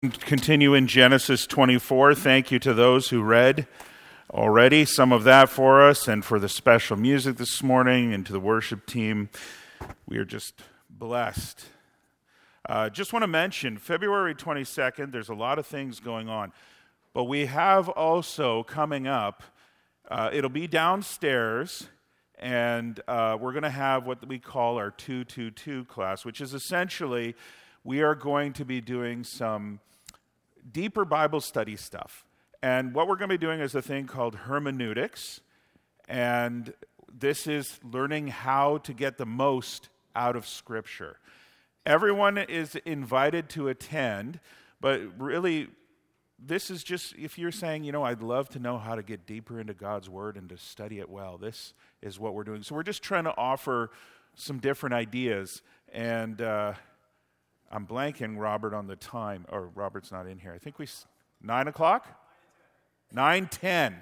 Continue in Genesis 24. Thank you to those who read already some of that for us and for the special music this morning and to the worship team. We are just blessed. Just want to mention, February 22nd, there's a lot of things going on. But we have also coming up, it'll be downstairs, and we're going to have what we call our 222 class, which is essentially we are going to be doing some deeper Bible study stuff. And what we're going to be doing is a thing called hermeneutics. And this is learning how to get the most out of Scripture. Everyone is invited to attend, but really, this is just, if you're saying, I'd love to know how to get deeper into God's Word and to study it well, this is what we're doing. So we're just trying to offer some different ideas. And I'm blanking, Robert, on the time. Or Robert's not in here. I think 9 o'clock? 9:10.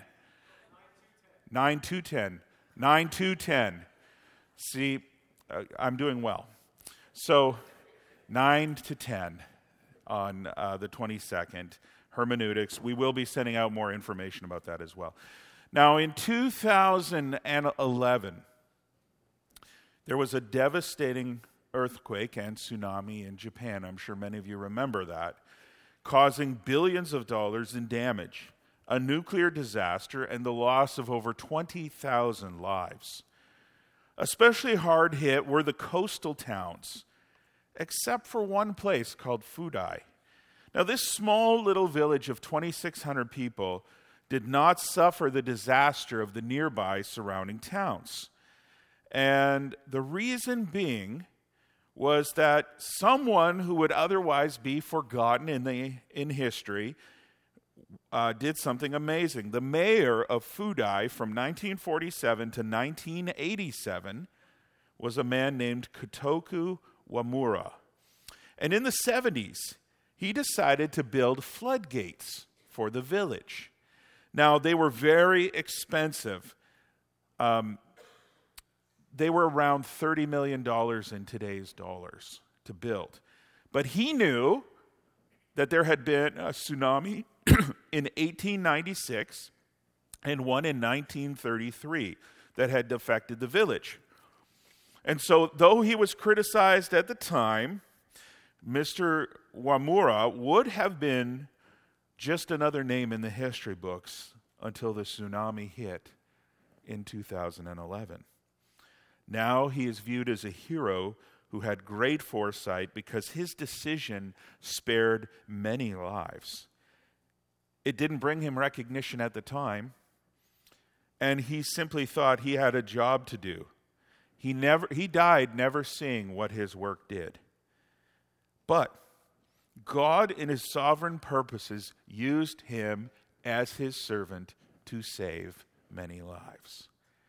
9 to 10. 9 to 10. See, I'm doing well. So 9 to 10 on the 22nd, hermeneutics. We will be sending out more information about that as well. Now, in 2011, there was a devastating earthquake and tsunami in Japan. I'm sure many of you remember that, causing billions of dollars in damage, a nuclear disaster, and the loss of over 20,000 lives. Especially hard hit were the coastal towns, except for one place called Fudai. Now, this small little village of 2,600 people did not suffer the disaster of the nearby surrounding towns. And the reason being was that someone who would otherwise be forgotten in history did something amazing. The mayor of Fudai from 1947 to 1987 was a man named Kotoku Wamura. And in the 70s, he decided to build floodgates for the village. Now, they were very expensive. They were around $30 million in today's dollars to build. But he knew that there had been a tsunami in 1896 and one in 1933 that had affected the village. And so, though he was criticized at the time, Mr. Wamura would have been just another name in the history books until the tsunami hit in 2011. Now he is viewed as a hero who had great foresight because his decision spared many lives. It didn't bring him recognition at the time, and he simply thought he had a job to do. He died never seeing what his work did. But God, in his sovereign purposes, used him as his servant to save many lives.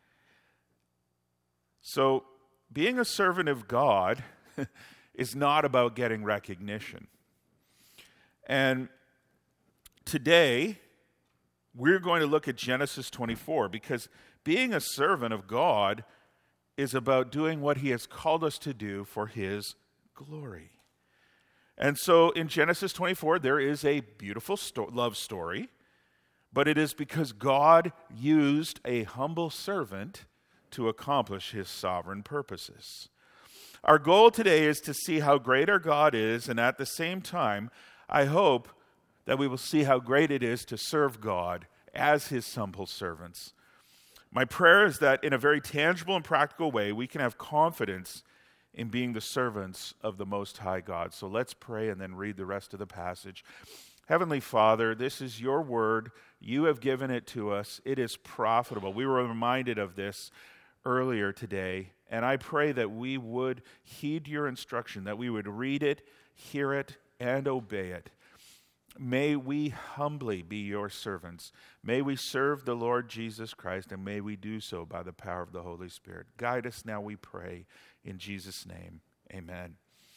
So, being a servant of God is not about getting recognition. And today, we're going to look at Genesis 24 because being a servant of God is about doing what he has called us to do for his glory. And so in Genesis 24, there is a beautiful love story, but it is because God used a humble servant to accomplish his sovereign purposes. Our goal today is to see how great our God is, and at the same time, I hope that we will see how great it is to serve God as his humble servants. My prayer is that in a very tangible and practical way, we can have confidence in being the servants of the Most High God. So let's pray and then read the rest of the passage. Heavenly Father, this is your word. You have given it to us. It is profitable. We were reminded of this earlier today, and I pray that we would heed your instruction, that we would read it, hear it, and obey it. May we humbly be your servants. May we serve the Lord Jesus Christ, and may we do so by the power of the Holy Spirit. Guide us now, we pray, in Jesus' name. Amen.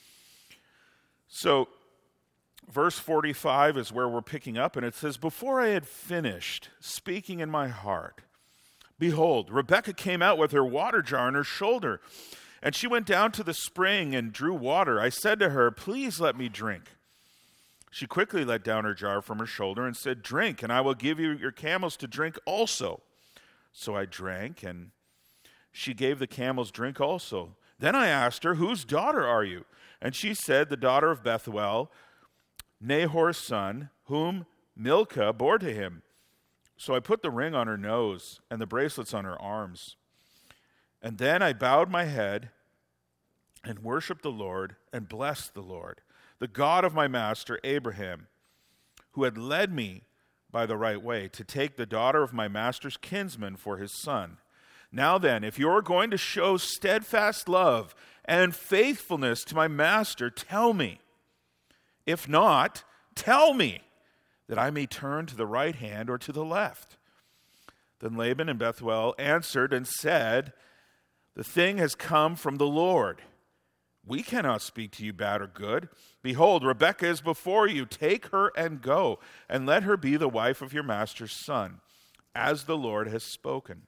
So, verse 45 is where we're picking up, and it says, "Before I had finished speaking in my heart, behold, Rebekah came out with her water jar on her shoulder, and she went down to the spring and drew water. I said to her, 'Please let me drink.' She quickly let down her jar from her shoulder and said, "Drink, and I will give you your camels to drink also." So I drank, and she gave the camels drink also. Then I asked her, "Whose daughter are you?" And she said, "The daughter of Bethuel, Nahor's son, whom Milcah bore to him." So I put the ring on her nose and the bracelets on her arms. And then I bowed my head and worshiped the Lord and blessed the Lord, the God of my master Abraham, who had led me by the right way to take the daughter of my master's kinsman for his son. Now then, if you're going to show steadfast love and faithfulness to my master, tell me. If not, tell me, that I may turn to the right hand or to the left." Then Laban and Bethuel answered and said, "The thing has come from the Lord. We cannot speak to you bad or good. Behold, Rebekah is before you. Take her and go, and let her be the wife of your master's son, as the Lord has spoken."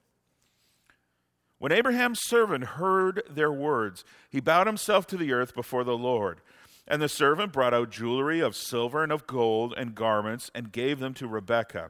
When Abraham's servant heard their words, he bowed himself to the earth before the Lord. And the servant brought out jewelry of silver and of gold and garments and gave them to Rebekah.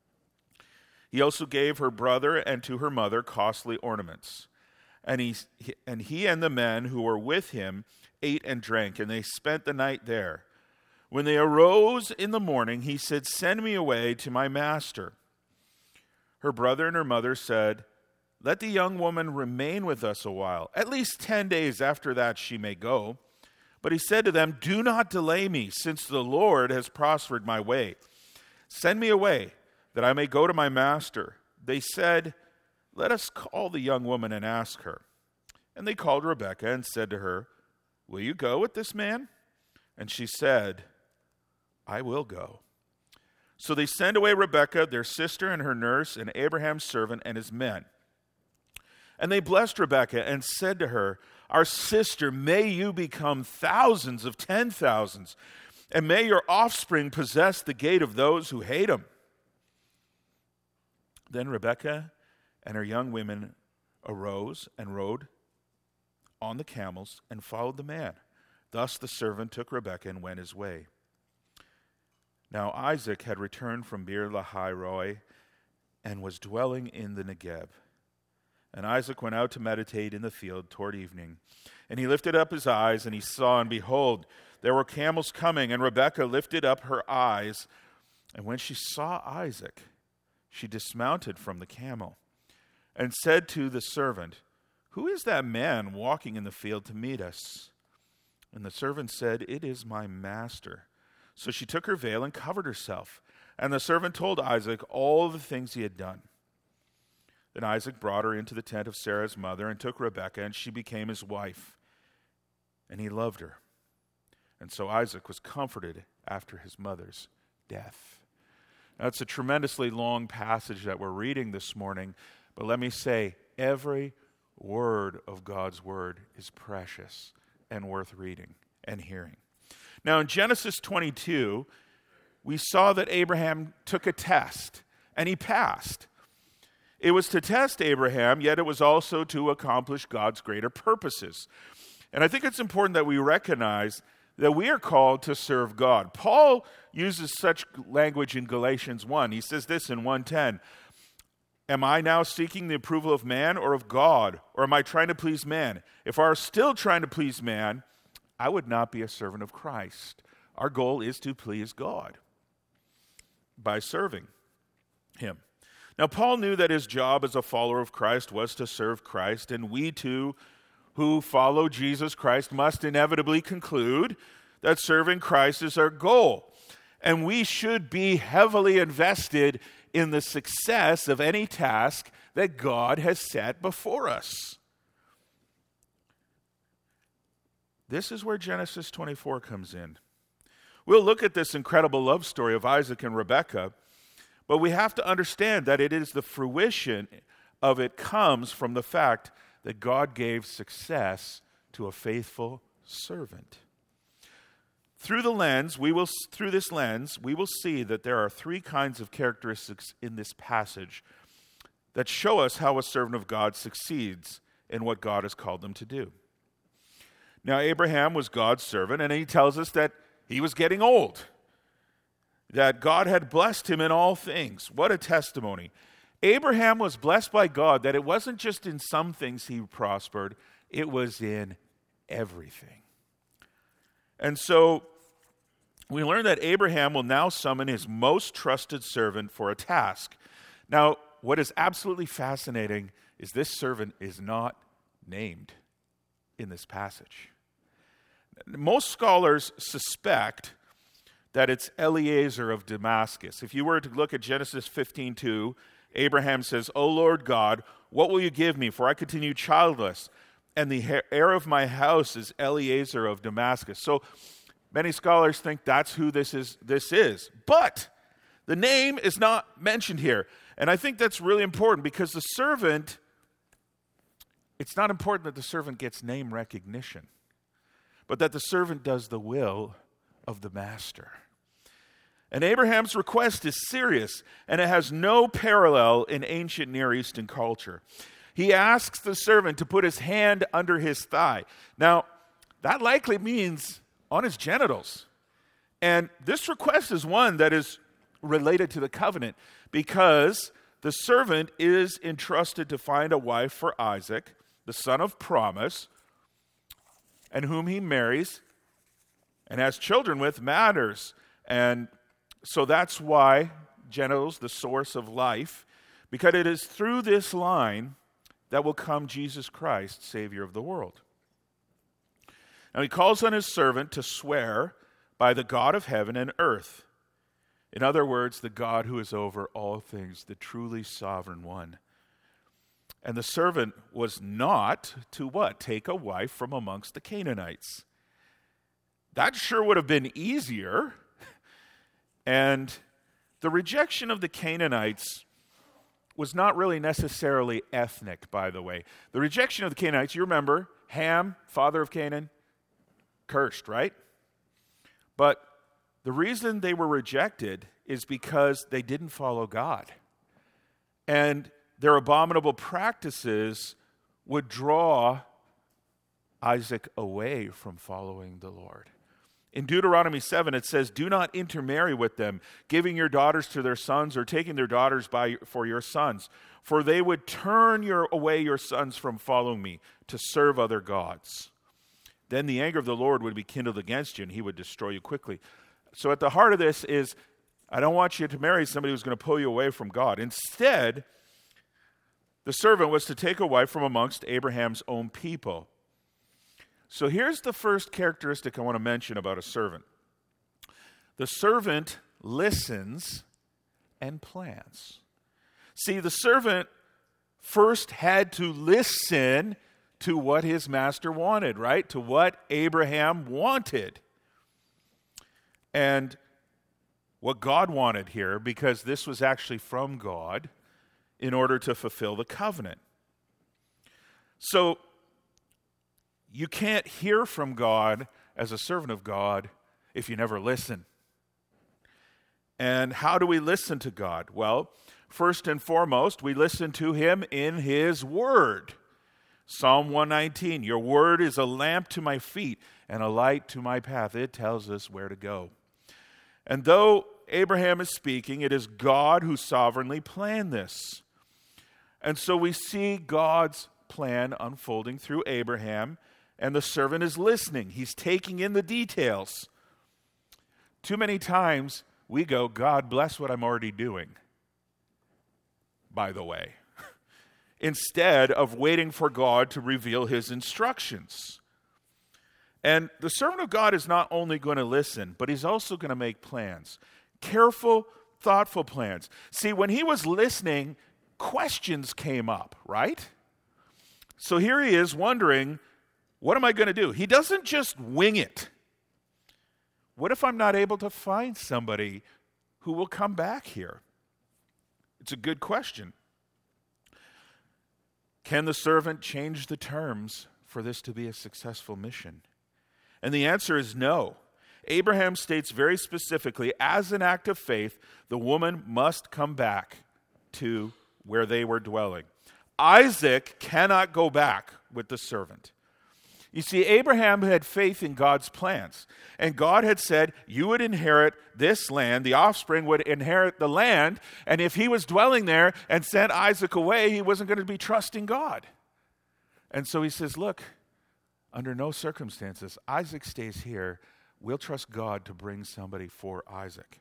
He also gave her brother and to her mother costly ornaments. And he and the men who were with him ate and drank, and they spent the night there. When they arose in the morning, he said, "Send me away to my master." Her brother and her mother said, "Let the young woman remain with us a while. At least 10 days after that she may go." But he said to them, "Do not delay me, since the Lord has prospered my way. Send me away, that I may go to my master." They said, "Let us call the young woman and ask her." And they called Rebekah and said to her, "Will you go with this man?" And she said, "I will go." So they sent away Rebekah, their sister, and her nurse, and Abraham's servant and his men. And they blessed Rebekah and said to her, "Our sister, may you become thousands of 10,000s, and may your offspring possess the gate of those who hate him." Then Rebekah and her young women arose and rode on the camels and followed the man. Thus the servant took Rebekah and went his way. Now Isaac had returned from Beer Lahai Roi and was dwelling in the Negeb. And Isaac went out to meditate in the field toward evening. And he lifted up his eyes, and he saw, and behold, there were camels coming. And Rebekah lifted up her eyes, and when she saw Isaac, she dismounted from the camel, and said to the servant, "Who is that man walking in the field to meet us?" And the servant said, "It is my master." So she took her veil and covered herself. And the servant told Isaac all the things he had done. Then Isaac brought her into the tent of Sarah's mother and took Rebekah, and she became his wife. And he loved her. And so Isaac was comforted after his mother's death. Now, it's a tremendously long passage that we're reading this morning, but let me say, every word of God's word is precious and worth reading and hearing. Now, in Genesis 22, we saw that Abraham took a test, and he passed. It was to test Abraham, yet it was also to accomplish God's greater purposes. And I think it's important that we recognize that we are called to serve God. Paul uses such language in Galatians 1. He says this in 1:10, "Am I now seeking the approval of man or of God? Or am I trying to please man? If I are still trying to please man, I would not be a servant of Christ." Our goal is to please God by serving him. Now, Paul knew that his job as a follower of Christ was to serve Christ, and we too, who follow Jesus Christ, must inevitably conclude that serving Christ is our goal. And we should be heavily invested in the success of any task that God has set before us. This is where Genesis 24 comes in. We'll look at this incredible love story of Isaac and Rebekah, but we have to understand that it is the fruition of it comes from the fact that God gave success to a faithful servant. Through this lens, we will see that there are three kinds of characteristics in this passage that show us how a servant of God succeeds in what God has called them to do. Now, Abraham was God's servant, and he tells us that he was getting old. that God had blessed him in all things. What a testimony. Abraham was blessed by God that it wasn't just in some things he prospered, it was in everything. And so we learn that Abraham will now summon his most trusted servant for a task. Now, what is absolutely fascinating is this servant is not named in this passage. Most scholars suspect that it's Eliezer of Damascus. If you were to look at Genesis 15:2, Abraham says, "O Lord God, what will you give me? For I continue childless, and the heir of my house is Eliezer of Damascus." So many scholars think that's who this is. But the name is not mentioned here. And I think that's really important because the servant, it's not important that the servant gets name recognition, but that the servant does the will of the master. And Abraham's request is serious, and it has no parallel in ancient Near Eastern culture. He asks the servant to put his hand under his thigh. Now, that likely means on his genitals. And this request is one that is related to the covenant because the servant is entrusted to find a wife for Isaac, the son of promise, and whom he marries and has children with matters. And so that's why genitals, the source of life, because it is through this line that will come Jesus Christ, Savior of the world. Now he calls on his servant to swear by the God of heaven and earth. In other words, the God who is over all things, the truly sovereign one. And the servant was not to what? Take a wife from amongst the Canaanites. That sure would have been easier. And the rejection of the Canaanites was not really necessarily ethnic, by the way. The rejection of the Canaanites, you remember, Ham, father of Canaan, cursed, right? But the reason they were rejected is because they didn't follow God. And their abominable practices would draw Isaac away from following the Lord. In Deuteronomy 7, it says, "Do not intermarry with them, giving your daughters to their sons or taking their daughters for your sons, for they would turn away your sons from following me to serve other gods. Then the anger of the Lord would be kindled against you, and he would destroy you quickly." So at the heart of this is, I don't want you to marry somebody who's going to pull you away from God. Instead, the servant was to take a wife from amongst Abraham's own people. So here's the first characteristic I want to mention about a servant. The servant listens and plans. See, the servant first had to listen to what his master wanted, right? To what Abraham wanted. And what God wanted here, because this was actually from God in order to fulfill the covenant. So you can't hear from God as a servant of God if you never listen. And how do we listen to God? Well, first and foremost, we listen to him in his word. Psalm 119, "Your word is a lamp to my feet and a light to my path." It tells us where to go. And though Abraham is speaking, it is God who sovereignly planned this. And so we see God's plan unfolding through Abraham, and the servant is listening. He's taking in the details. Too many times we go, "God, bless what I'm already doing," by the way, instead of waiting for God to reveal his instructions. And the servant of God is not only going to listen, but he's also going to make plans. Careful, thoughtful plans. See, when he was listening, questions came up, right? So here he is wondering, what am I going to do? He doesn't just wing it. What if I'm not able to find somebody who will come back here? It's a good question. Can the servant change the terms for this to be a successful mission? And the answer is no. Abraham states very specifically, as an act of faith, the woman must come back to where they were dwelling. Isaac cannot go back with the servant. You see, Abraham had faith in God's plans. And God had said, you would inherit this land, the offspring would inherit the land, and if he was dwelling there and sent Isaac away, he wasn't going to be trusting God. And so he says, look, under no circumstances, Isaac stays here. We'll trust God to bring somebody for Isaac.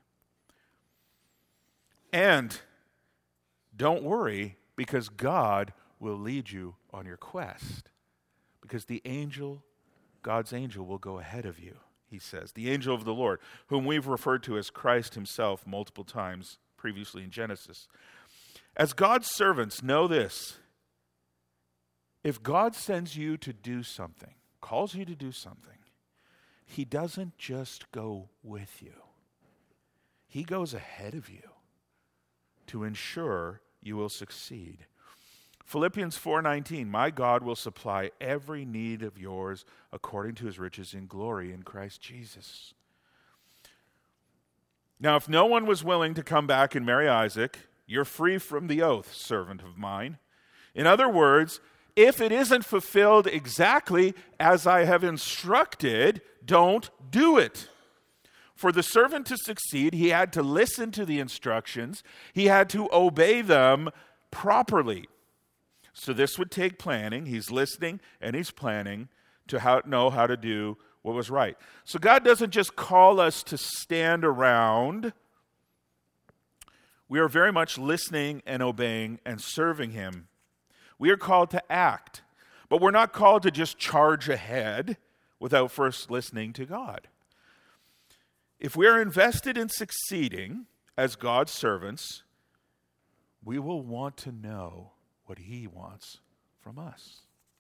And don't worry, because God will lead you on your quest. Because the angel, God's angel, will go ahead of you, he says. The angel of the Lord, whom we've referred to as Christ himself multiple times previously in Genesis. As God's servants, know this. If God sends you to do something, calls you to do something, he doesn't just go with you. He goes ahead of you to ensure you will succeed. Philippians 4:19, my God will supply every need of yours according to his riches in glory in Christ Jesus. Now, if no one was willing to come back and marry Isaac, you're free from the oath, servant of mine. In other words, if it isn't fulfilled exactly as I have instructed, don't do it. For the servant to succeed, he had to listen to the instructions. He had to obey them properly. So this would take planning. He's listening and he's planning to know how to do what was right. So God doesn't just call us to stand around. We are very much listening and obeying and serving him. We are called to act, but we're not called to just charge ahead without first listening to God. If we are invested in succeeding as God's servants, we will want to know what he wants from us.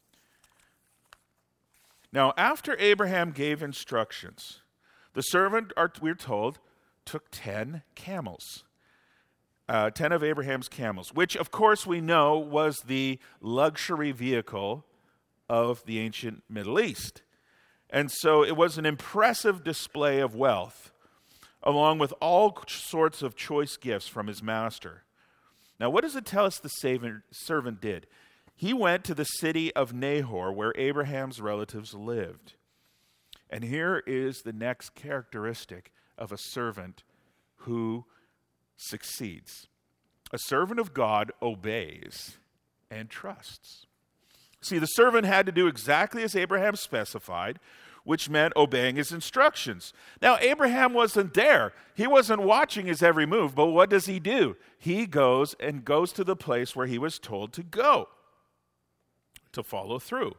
Now, after Abraham gave instructions, the servant, we're told, took 10 camels. 10 of Abraham's camels, which of course we know was the luxury vehicle of the ancient Middle East. And so it was an impressive display of wealth, along with all sorts of choice gifts from his master. Now, what does it tell us the servant did? He went to the city of Nahor, where Abraham's relatives lived. And here is the next characteristic of a servant who succeeds. A servant of God obeys and trusts. See, the servant had to do exactly as Abraham specified, which meant obeying his instructions. Now, Abraham wasn't there. He wasn't watching his every move, but what does he do? He goes to the place where he was told to go, to follow through.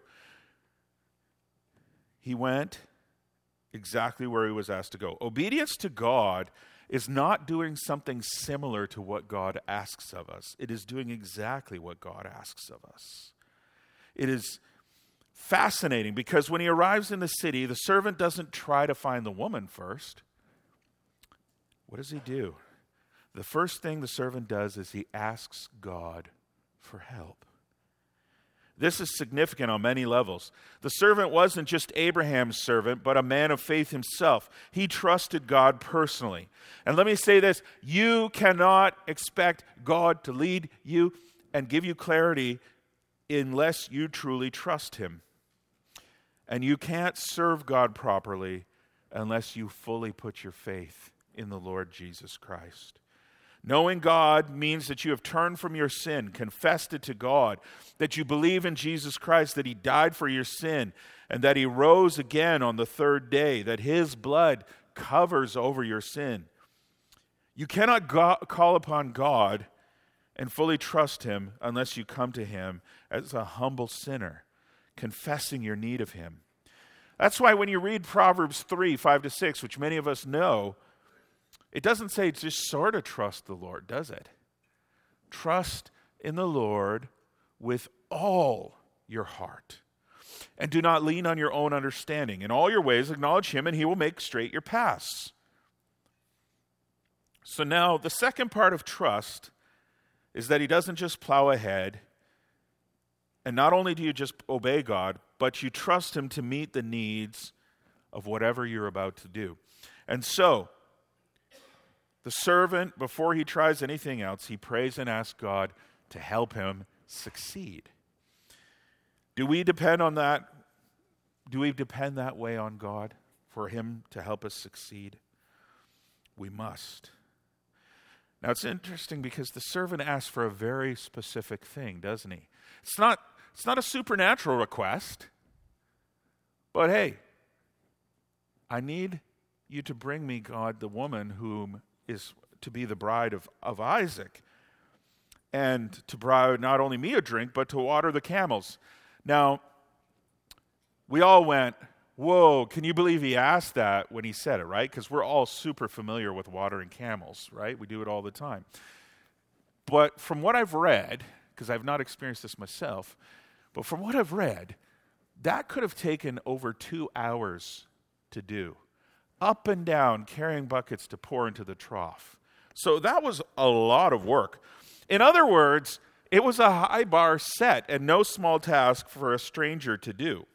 He went exactly where he was asked to go. Obedience to God is not doing something similar to what God asks of us. It is doing exactly what God asks of us. It is fascinating because when he arrives in the city, the servant doesn't try to find the woman first. What does he do? The first thing the servant does is he asks God for help. This is significant on many levels. The servant wasn't just Abraham's servant, but a man of faith himself. He trusted God personally. And let me say this, you cannot expect God to lead you and give you clarity unless you truly trust him. And you can't serve God properly unless you fully put your faith in the Lord Jesus Christ. Knowing God means that you have turned from your sin, confessed it to God, that you believe in Jesus Christ, that he died for your sin, and that he rose again on the third day, that his blood covers over your sin. You cannot call upon God and fully trust him unless you come to him as a humble sinner, confessing your need of him. That's why when you read Proverbs 3, 5-6, which many of us know, it doesn't say just sort of trust the Lord, does it? Trust in the Lord with all your heart. And do not lean on your own understanding. In all your ways acknowledge him, and he will make straight your paths. So now, the second part of trust is that he doesn't just plow ahead. And not only do you just obey God, but you trust him to meet the needs of whatever you're about to do. And so, the servant, before he tries anything else, he prays and asks God to help him succeed. Do we depend on that? Do we depend that way on God for him to help us succeed? We must. Now it's interesting because the servant asks for a very specific thing, doesn't he? It's not a supernatural request, but hey, I need you to bring me, God, the woman whom is to be the bride of Isaac, and to provide not only me a drink, but to water the camels. Now, we all went, whoa, can you believe he asked that when he said it, right? Because we're all super familiar with watering camels, right? We do it all the time. But from what I've read, because I've not experienced this myself, but from what I've read, that could have taken over 2 hours to do. Up and down, carrying buckets to pour into the trough. So that was a lot of work. In other words, it was a high bar set and no small task for a stranger to do.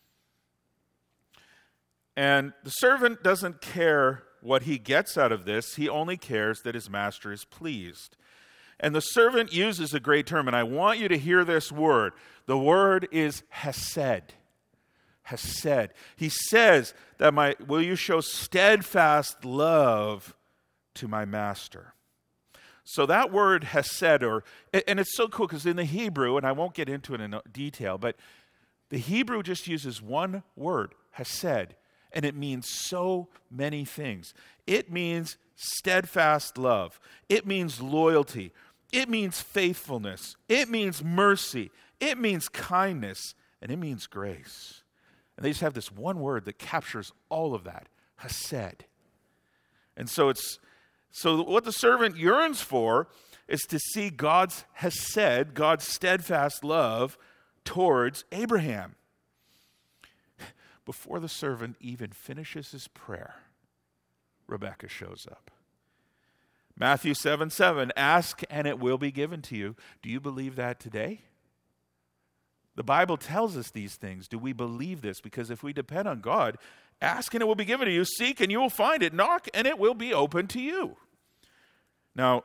And the servant doesn't care what he gets out of this. He only cares that his master is pleased. And the servant uses a great term, and I want you to hear this word. The word is hesed. Hesed. He says that will you show steadfast love to my master? So that word hesed, and it's so cool because in the Hebrew, and I won't get into it in detail, but the Hebrew just uses one word, hesed, and it means so many things. It means steadfast love. It means loyalty. It means faithfulness. It means mercy. It means kindness. And it means grace. And they just have this one word that captures all of that, hesed. And so what the servant yearns for is to see God's hesed, God's steadfast love towards Abraham. Before the servant even finishes his prayer, Rebekah shows up. Matthew 7:7, ask and it will be given to you. Do you believe that today? The Bible tells us these things. Do we believe this? Because if we depend on God, ask and it will be given to you. Seek and you will find it. Knock and it will be open to you. Now,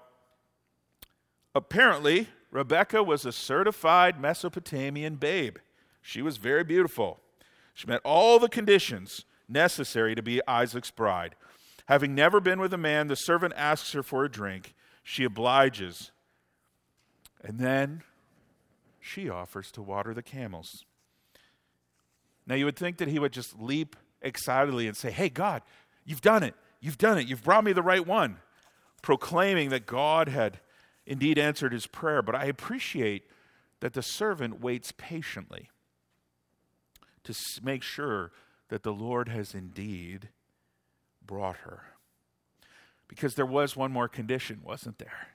apparently, Rebekah was a certified Mesopotamian babe. She was very beautiful. She met all the conditions necessary to be Isaac's bride. Having never been with a man, the servant asks her for a drink. She obliges. And then she offers to water the camels. Now you would think that he would just leap excitedly and say, hey, God, you've done it. You've done it. You've brought me the right one. Proclaiming that God had indeed answered his prayer. But I appreciate that the servant waits patiently to make sure that the Lord has indeed brought her. Because there was one more condition, wasn't there?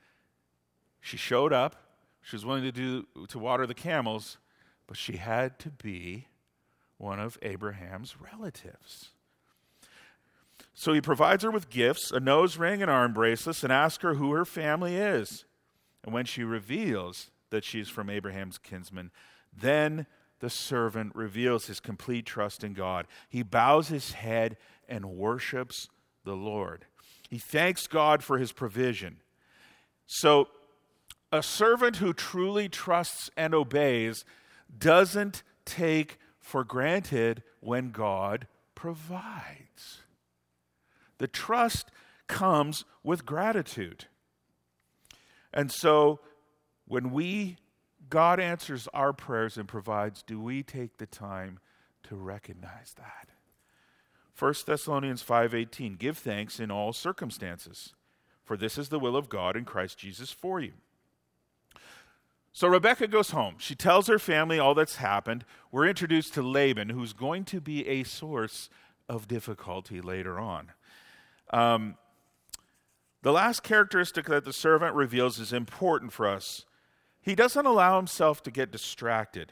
She showed up. She was willing to water the camels, but she had to be one of Abraham's relatives. So he provides her with gifts, a nose ring and arm bracelets, and asks her who her family is. And when she reveals that she's from Abraham's kinsman, then the servant reveals his complete trust in God. He bows his head and worships the Lord. He thanks God for his provision. So a servant who truly trusts and obeys doesn't take for granted when God provides. The trust comes with gratitude. And so when God answers our prayers and provides, do we take the time to recognize that? 1 Thessalonians 5:18, give thanks in all circumstances, for this is the will of God in Christ Jesus for you. So Rebekah goes home. She tells her family all that's happened. We're introduced to Laban, who's going to be a source of difficulty later on. The last characteristic that the servant reveals is important for us. He doesn't allow himself to get distracted.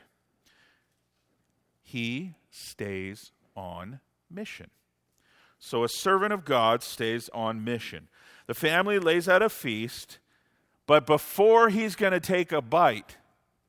He stays on mission. So a servant of God stays on mission. The family lays out a feast, but before he's going to take a bite,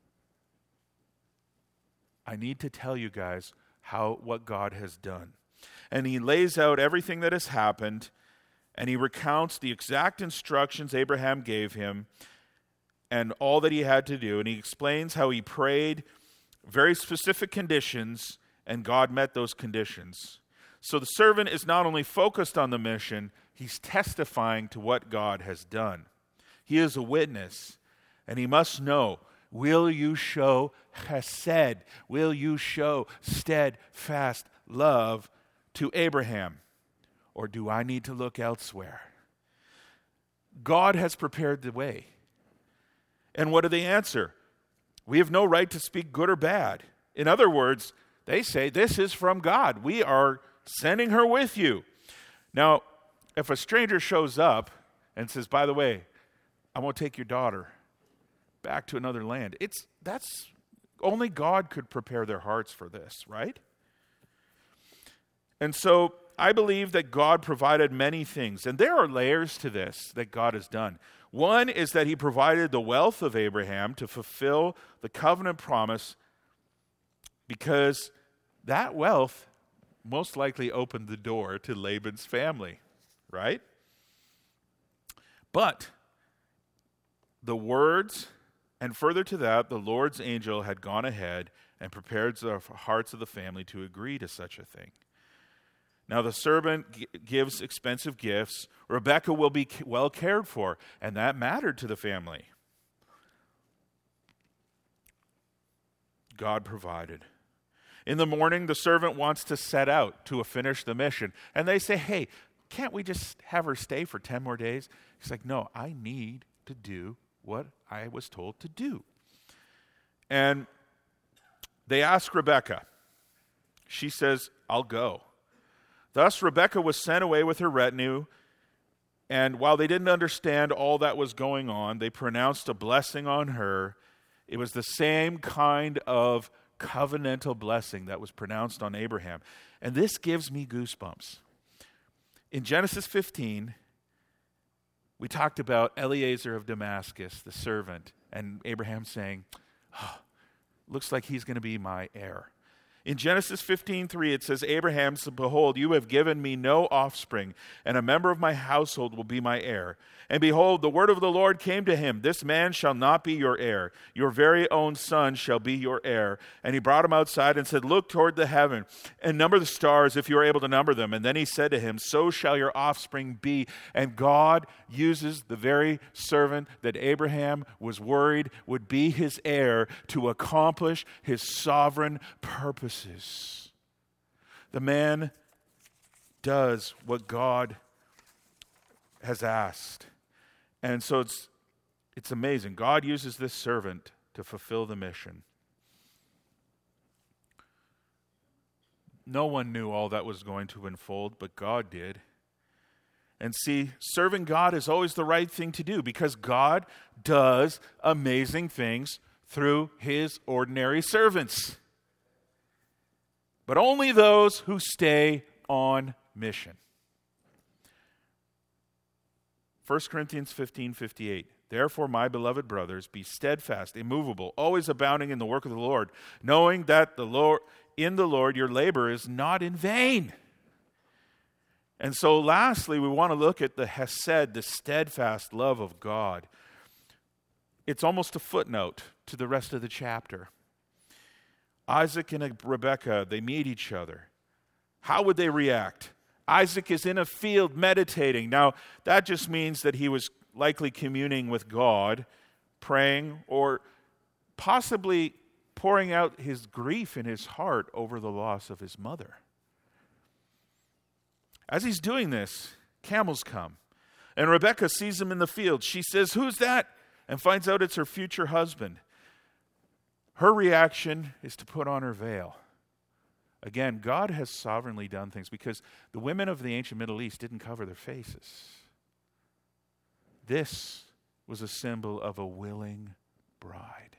I need to tell you guys what God has done. And he lays out everything that has happened, and he recounts the exact instructions Abraham gave him and all that he had to do. And he explains how he prayed very specific conditions and God met those conditions. So the servant is not only focused on the mission, he's testifying to what God has done. He is a witness, and he must know, will you show chesed? Will you show steadfast love to Abraham? Or do I need to look elsewhere? God has prepared the way. And what do they answer? We have no right to speak good or bad. In other words, they say, this is from God. We are sending her with you. Now, if a stranger shows up and says, by the way, I won't take your daughter back to another land. That's only God could prepare their hearts for this, right? And so I believe that God provided many things, and there are layers to this that God has done. One is that he provided the wealth of Abraham to fulfill the covenant promise, because that wealth most likely opened the door to Laban's family, right? But the words, and further to that, the Lord's angel had gone ahead and prepared the hearts of the family to agree to such a thing. Now the servant gives expensive gifts. Rebekah will be well cared for, and that mattered to the family. God provided. In the morning, the servant wants to set out to finish the mission. And they say, hey, can't we just have her stay for 10 more days? He's like, no, I need to do what I was told to do. And they ask Rebekah. She says, I'll go. Thus, Rebekah was sent away with her retinue. And while they didn't understand all that was going on, they pronounced a blessing on her. It was the same kind of covenantal blessing that was pronounced on Abraham. And this gives me goosebumps. In Genesis 15, we talked about Eliezer of Damascus, the servant, and Abraham saying, looks like he's going to be my heir. In Genesis 15:3, it says, Abraham said, behold, you have given me no offspring, and a member of my household will be my heir. And behold, the word of the Lord came to him, this man shall not be your heir. Your very own son shall be your heir. And he brought him outside and said, look toward the heaven and number the stars if you are able to number them. And then he said to him, so shall your offspring be. And God uses the very servant that Abraham was worried would be his heir to accomplish his sovereign purposes. The man does what God has asked. And so it's amazing. God uses this servant to fulfill the mission. No one knew all that was going to unfold, but God did. And see, serving God is always the right thing to do, because God does amazing things through his ordinary servants. But only those who stay on mission. 1 Corinthians 15:58. Therefore, my beloved brothers, be steadfast, immovable, always abounding in the work of the Lord, knowing that in the Lord your labor is not in vain. And so lastly, we want to look at the hesed, the steadfast love of God. It's almost a footnote to the rest of the chapter. Isaac and Rebekah, they meet each other. How would they react? Isaac is in a field meditating. Now, that just means that he was likely communing with God, praying, or possibly pouring out his grief in his heart over the loss of his mother. As he's doing this, camels come, and Rebekah sees him in the field. She says, who's that? And finds out it's her future husband. Her reaction is to put on her veil. Again, God has sovereignly done things, because the women of the ancient Middle East didn't cover their faces. This was a symbol of a willing bride.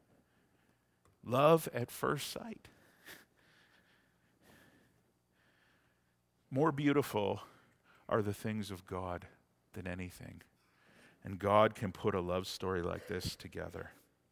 Love at first sight. More beautiful are the things of God than anything. And God can put a love story like this together.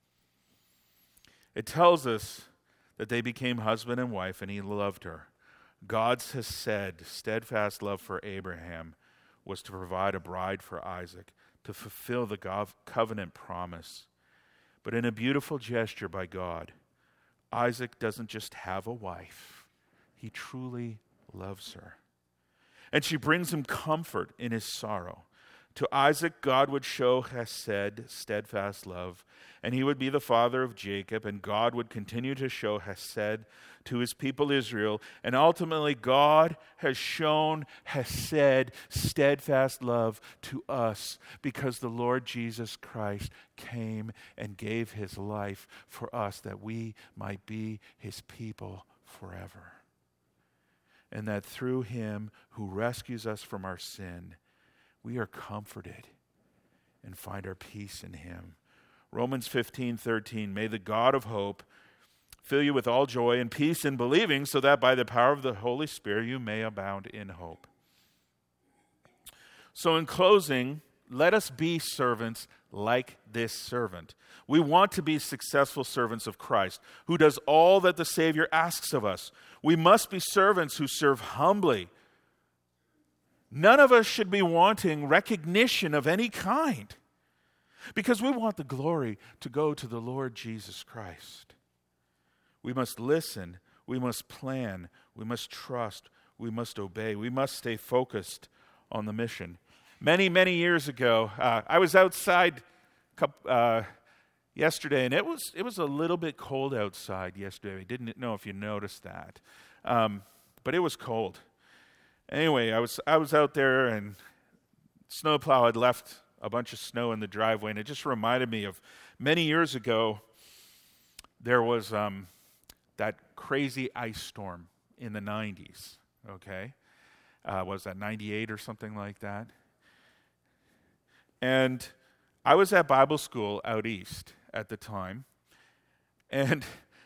It tells us that they became husband and wife, and he loved her. God has said steadfast love for Abraham was to provide a bride for Isaac, to fulfill the covenant promise. But in a beautiful gesture by God, Isaac doesn't just have a wife. he truly loves her. And she brings him comfort in his sorrow. To Isaac, God would show Hesed, steadfast love, and he would be the father of Jacob, and God would continue to show Hesed to his people Israel. And ultimately, God has shown Hesed, steadfast love, to us because the Lord Jesus Christ came and gave his life for us that we might be his people forever. And that through him who rescues us from our sin, we are comforted and find our peace in him. Romans 15:13, may the God of hope fill you with all joy and peace in believing, so that by the power of the Holy Spirit you may abound in hope. So in closing, let us be servants like this servant. We want to be successful servants of Christ, who does all that the Savior asks of us. We must be servants who serve humbly. None of us should be wanting recognition of any kind, because we want the glory to go to the Lord Jesus Christ. We must listen, we must plan, we must trust, we must obey, we must stay focused on the mission. Many, many years ago, I was outside yesterday, and it was a little bit cold outside yesterday. I didn't know if you noticed that, but it was cold. Anyway, I was out there, and snowplow had left a bunch of snow in the driveway, and it just reminded me of many years ago. There was that crazy ice storm in the 90s. Okay, was that 98 or something like that? And I was at Bible school out east at the time, and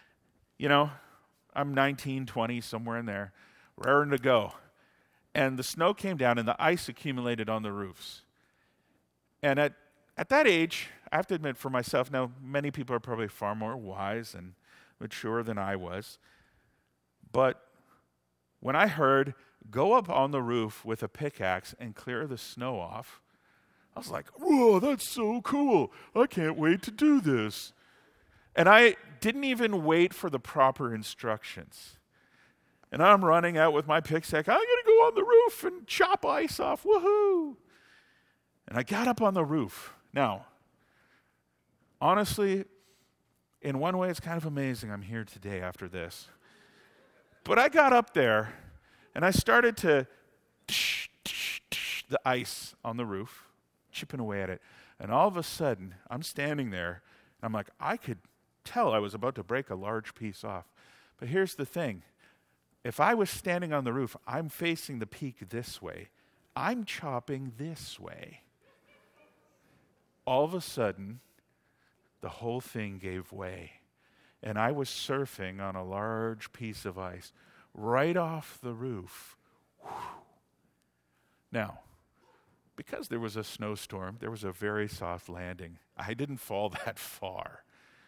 I'm 19, 20, somewhere in there, raring to go. And the snow came down and the ice accumulated on the roofs. And at that age, I have to admit for myself, now many people are probably far more wise and mature than I was. But when I heard, go up on the roof with a pickaxe and clear the snow off, I was like, whoa, that's so cool. I can't wait to do this. And I didn't even wait for the proper instructions. And I'm running out with my pickaxe. I'm going to go on the roof and chop ice off. Woohoo! And I got up on the roof. Now, honestly, in one way, it's kind of amazing I'm here today after this. But I got up there, and I started to the ice on the roof, chipping away at it. And all of a sudden, I'm standing there, and I'm like, I could tell I was about to break a large piece off. But here's the thing. If I was standing on the roof, I'm facing the peak this way. I'm chopping this way. All of a sudden, the whole thing gave way. And I was surfing on a large piece of ice right off the roof. Whew. Now, because there was a snowstorm, there was a very soft landing. I didn't fall that far.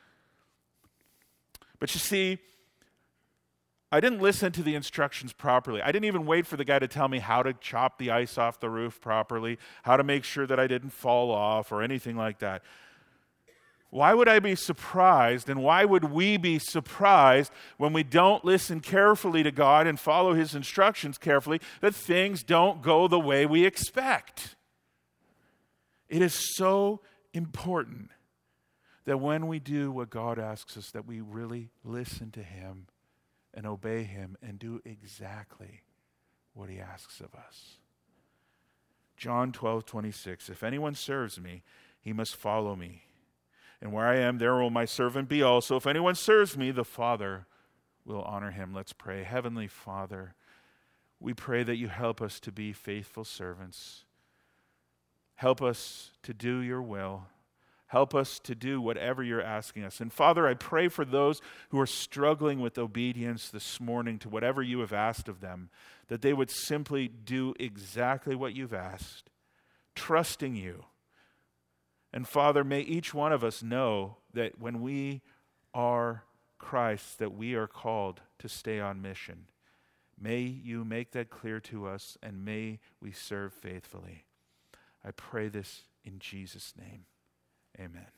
But you see, I didn't listen to the instructions properly. I didn't even wait for the guy to tell me how to chop the ice off the roof properly, how to make sure that I didn't fall off or anything like that. Why would I be surprised, and why would we be surprised when we don't listen carefully to God and follow his instructions carefully, that things don't go the way we expect? It is so important that when we do what God asks us, that we really listen to him and obey him and do exactly what he asks of us. John 12:26, if anyone serves me, he must follow me. And where I am, there will my servant be also. If anyone serves me, the Father will honor him. Let's pray. Heavenly Father, we pray that you help us to be faithful servants. Help us to do your will. Help us to do whatever you're asking us. And Father, I pray for those who are struggling with obedience this morning to whatever you have asked of them, that they would simply do exactly what you've asked, trusting you. And Father, may each one of us know that when we are Christ, that we are called to stay on mission. May you make that clear to us, and may we serve faithfully. I pray this in Jesus' name. Amen.